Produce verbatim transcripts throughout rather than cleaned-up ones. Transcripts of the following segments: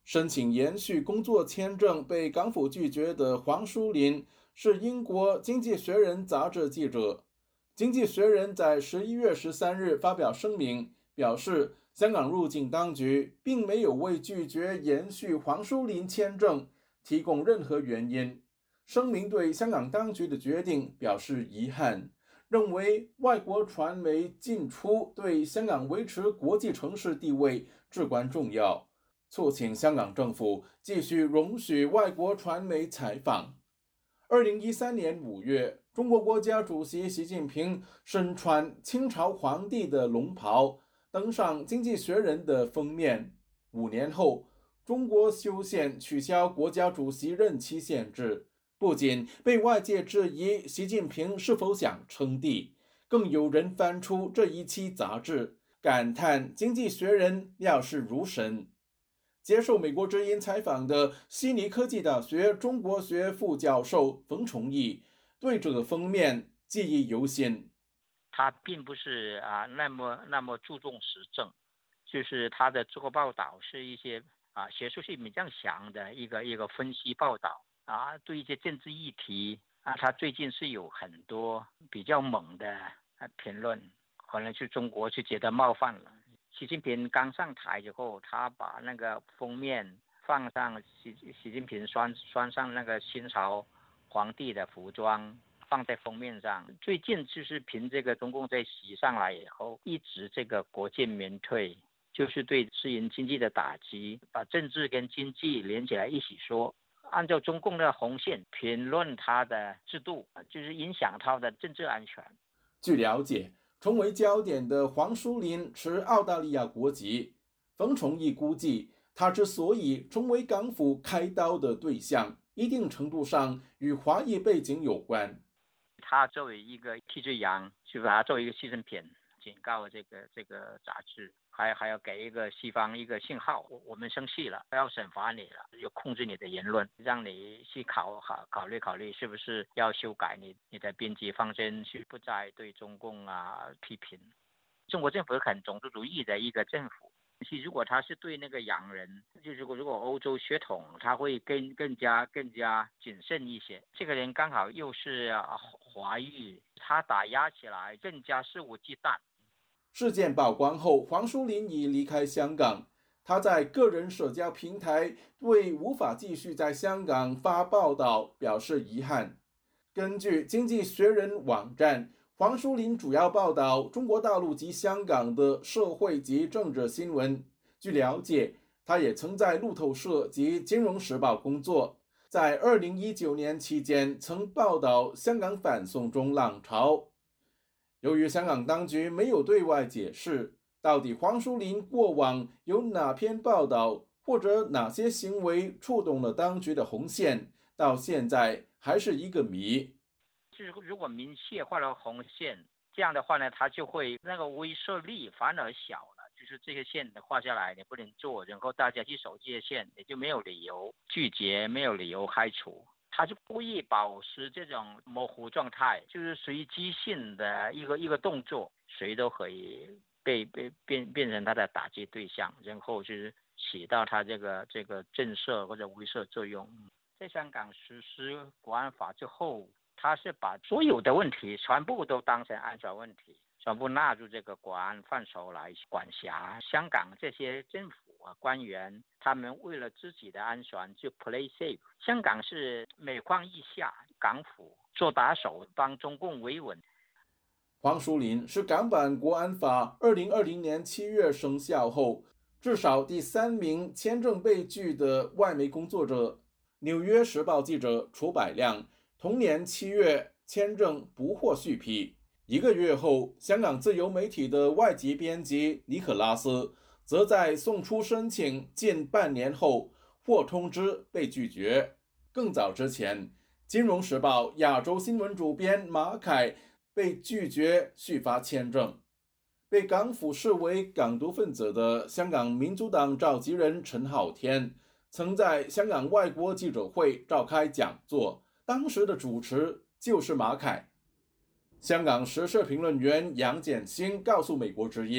申请延续工作签证被港府拒绝的黄淑琳是英国《经济学人》杂志记者。《经济学人》在十一月十三日发表声明，表示香港入境当局并没有为拒绝延续黄淑琳签证提供任何原因。声明对香港当局的决定表示遗憾，认为外国传媒进出对香港维持国际城市地位至关重要，促请香港政府继续容许外国传媒采访。二零一三年五月，中国国家主席习近平身穿清朝皇帝的龙袍，登上《经济学人》的封面。五年后，中国修宪取消国家主席任期限制，不仅被外界质疑习近平是否想称帝，更有人翻出这一期杂志，感叹《经济学人》料事如神。接受美国之音采访的悉尼科技大学中国学副教授冯崇义对这个封面记忆犹新。 他并不是啊那么那么注重时政，就是他的做报道是一些啊学术性比较强的一个一个分析报道啊，对一些政治议题啊，他最近是有很多比较猛的啊评论，可能是中国就觉得冒犯了。习近平刚上台以后，他把那个封面放上习习近平穿穿上那个清朝皇帝的服装，放在封面上。最近就是凭这个中共在洗上来以后，一直这个国进民退，就是对私营经济的打击，把政治跟经济连起来一起说。按照中共的红线评论他的制度，就是影响他的政治安全。 据了解，成为焦点的黄淑琳持澳大利亚国籍。冯崇义估计，他之所以成为港府开刀的对象，一定程度上与华裔背景有关。 他作为一个替罪羊，就把他作为一个牺牲品，警告这个这个杂志，还还要给一个西方一个信号，我我们生气了，要审罚你了，要控制你的言论，让你去考考考虑考虑是不是要修改你你的编辑方针，去不再对中共啊批评。中国政府很种族主义的一个政府，如果他是对那个洋人，就如果如果欧洲血统，他会更更加更加谨慎一些。这个人刚好又是华裔，他打压起来更加肆无忌惮。 事件曝光后，黄淑琳已离开香港。他在个人社交平台为无法继续在香港发报道表示遗憾。根据《经济学人》网站，黄淑琳主要报道中国大陆及香港的社会及政治新闻。据了解，他也曾在路透社及《金融时报》工作。在二零一九年期间，曾报道香港反送中浪潮。由于香港当局没有对外解释，到底黄淑琳过往有哪篇报道或者哪些行为触动了当局的红线，到现在还是一个谜。 就是如果明确画了红线，这样的话呢，它就会那个威慑力反而小了。就是这个线画下来，你不能做，然后大家去守这些线，你就没有理由拒绝，没有理由开除。他就故意保持这种模糊状态，就是随机性的一个一个动作，谁都可以被被变变成他的打击对象，然后就是起到他这个这个震慑或者威慑作用。在香港实施国安法之后，他是把所有的问题全部都当成安全问题，全部纳入这个国安范畴来管辖。香港这些政府啊官员，他们为了自己的安全就 play safe。香港是每况愈下，港府做打手帮中共维稳。 黄淑琳是港版国安法二零二零年七月生效后至少第三名签证被拒的外媒工作者。纽约时报记者楚百亮同年七月签证不获续批。一个月后，香港自由媒体的外籍编辑尼可拉斯则在送出申请近半年后获通知被拒绝。更早之前，《金融时报》亚洲新闻主编马凯被拒绝续发签证。被港府视为港独分子的香港民主党召集人陈浩天曾在香港外国记者会召开讲座，当时的主持就是马凯。香港时事评论员杨建兴告诉美国之音，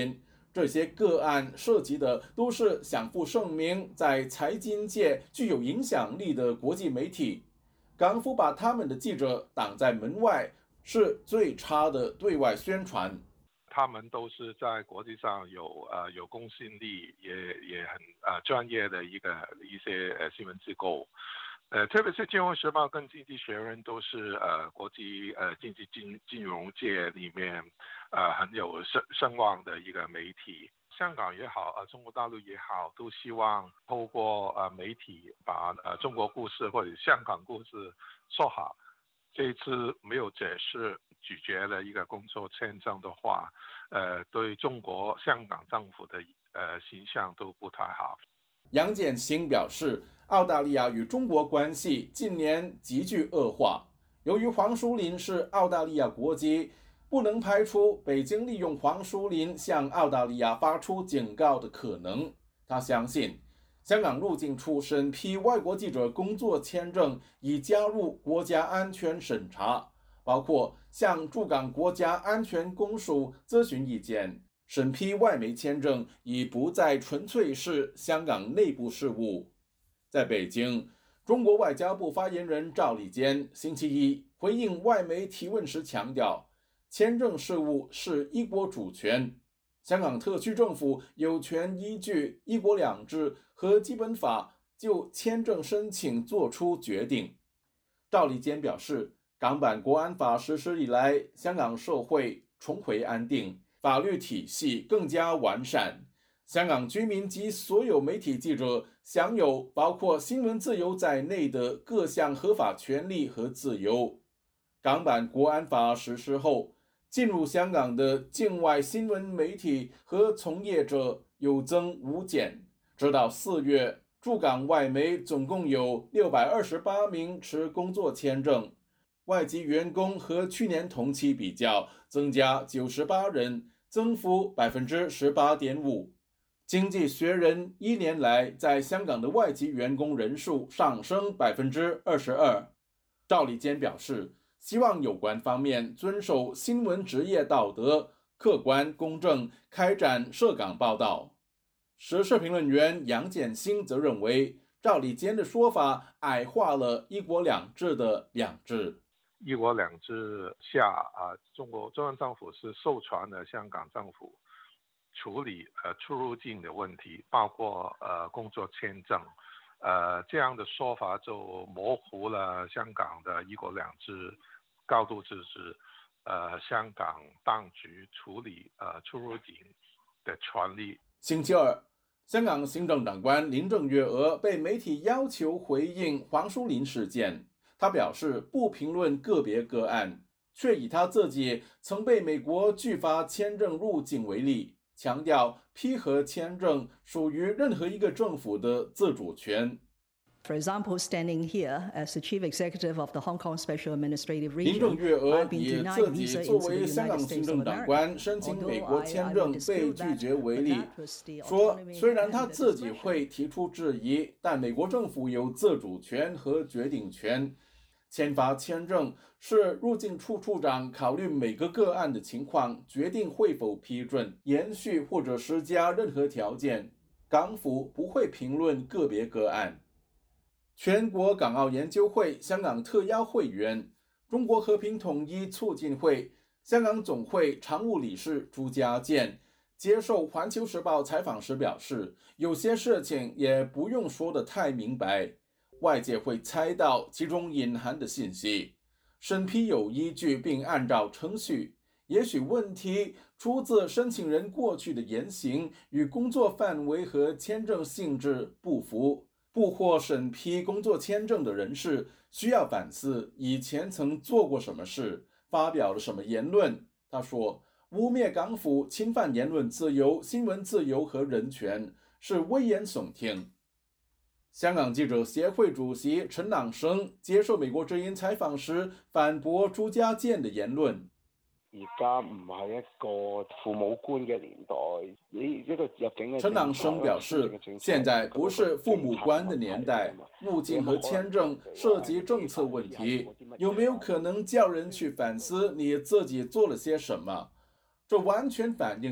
这些个案涉及的都是享负盛名、在财经界具有影响力的国际媒体，港府把他们的记者挡在门外，是最差的对外宣传。 他们都是在国际上有呃有公信力，也也很呃专业的一个一些呃新闻机构。呃，特别是《金融时报》跟《经济学人》都是呃国际呃经济金金融界里面呃很有声声望的一个媒体。香港也好，呃中国大陆也好，都希望透过呃媒体把呃中国故事或者香港故事说好。这一次没有解释拒绝了一个工作签证的话，呃，对中国香港政府的呃形象都不太好。 杨健兴表示，澳大利亚与中国关系近年急剧恶化。由于黄淑琳是澳大利亚国籍，不能排除北京利用黄淑琳向澳大利亚发出警告的可能。他相信，香港入境处审批外国记者工作签证已加入国家安全审查，包括向驻港国家安全公署咨询意见。审批外媒签证已不再纯粹是香港内部事务。在北京，中国外交部发言人赵立坚星期一回应外媒提问时强调，签证事务是一国主权，香港特区政府有权依据一国两制和基本法就签证申请作出决定。赵立坚表示，港版国安法实施以来，香港社会重回安定，法律体系更加完善，香港居民及所有媒体记者享有包括新闻自由在内的各项合法权利和自由。港版国安法实施后，进入香港的境外新闻媒体和从业者有增无减。直到四月，驻港外媒总共有六百二十八名持工作签证，外籍员工和去年同期比较增加九十八人，增幅 百分之十八点五。经济学人一年来在香港的外籍员工人数上升 百分之二十二。赵立坚表示，希望有关方面遵守新闻职业道德，客观公正开展涉港报道。时事评论员杨建兴则认为，赵立坚的说法矮化了一国两制的两制。 一国两制下啊，中国中央政府是授权了香港政府处理呃出入境的问题，包括呃工作签证，呃这样的说法就模糊了香港的一国两制、高度自治，呃香港当局处理呃出入境的权利。 星期二，香港行政长官林郑月娥被媒体要求回应黄淑琳事件，他表示不评论个别个案，却以他自己曾被美国拒发签证入境为例，强调批核签证属于任何一个政府的自主权。 For example, standing here as the chief executive of the Hong Kong Special Administrative 林 Region, 郑月娥 I've been 以 denied 自己 visa 作 into 为 the 香港 United 行 States 政 of 长 America. 官申请 Although 美国 I, 签 I 证 would 被 dispute 拒 that, 绝为 but 例， that was the 说 autonomy 虽然他 and the 自己 discretion. 会提出质疑，但美国政府有自主权和决定权。签发签证是入境处处长考虑每个个案的情况，决定会否批准、延续或者施加任何条件。港府不会评论个别个案。全国港澳研究会香港特邀会员、中国和平统一促进会香港总会常务理事朱家健接受《环球时报》采访时表示，有些事情也不用说得太明白，外界会猜到其中隐含的信息。审批有依据并按照程序，也许问题出自申请人过去的言行与工作范围和签证性质不符。不获审批工作签证的人士需要反思以前曾做过什么事，发表了什么言论。他说，污蔑港府侵犯言论自由、新闻自由和人权是危言耸听。香港记者协会主席陈朗生接受美国之音采访时反驳朱家健的言论。 而家唔係一個父母官嘅年代，你一個入境嘅。 陳朗生表示，現在不是父母官的年代，入境和簽證涉及政策問題，有沒有可能叫人去反思你自己做了些什麼？這完全反映了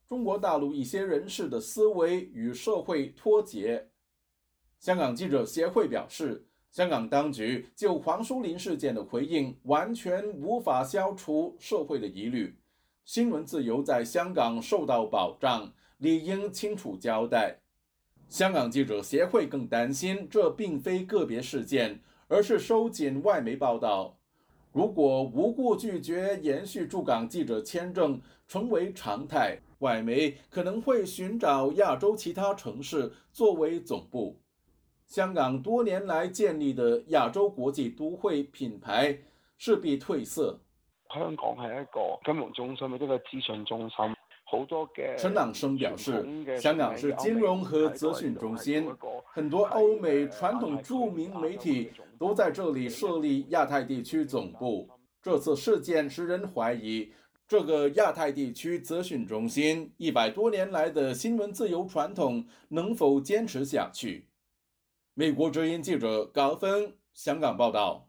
中国大陆一些人士的思维与社会脱节。香港记者协会表示，香港当局就黄淑玲事件的回应完全无法消除社会的疑虑，新闻自由在香港受到保障，理应清楚交代。香港记者协会更担心，这并非个别事件，而是收紧外媒报道。如果无故拒绝延续驻港记者签证成为常态，外媒可能会寻找亚洲其他城市作为总部。香港多年来建立的亞洲國際都會品牌勢必褪色。 香港係一個金融中心，一個資訊中心，好多嘅。 陳朗生表示，香港是金融和資訊中心，很多歐美傳統著名媒體都在這裡設立亞太地區總部。這次事件使人懷疑，這個亞太地區資訊中心一百多年來的新聞自由傳統能否堅持下去？美國之音記者高芬香港報道。